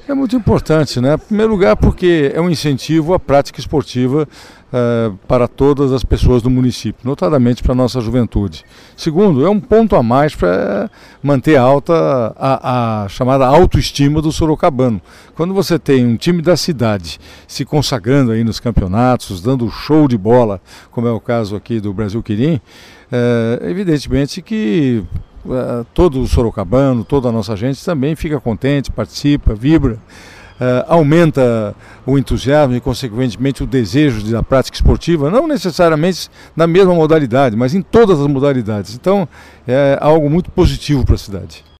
É muito importante, né? Em primeiro lugar, porque é um incentivo à prática esportiva para todas as pessoas do município, notadamente para a nossa juventude. Segundo, é um ponto a mais para manter alta a chamada autoestima do sorocabano. Quando você tem um time da cidade se consagrando aí nos campeonatos, dando show de bola, como é o caso aqui do Brasil Quirim, evidentemente que todo o sorocabano, toda a nossa gente também fica contente, participa, vibra, aumenta o entusiasmo e, consequentemente, o desejo da prática esportiva, não necessariamente na mesma modalidade, mas em todas as modalidades. Então, é algo muito positivo para a cidade.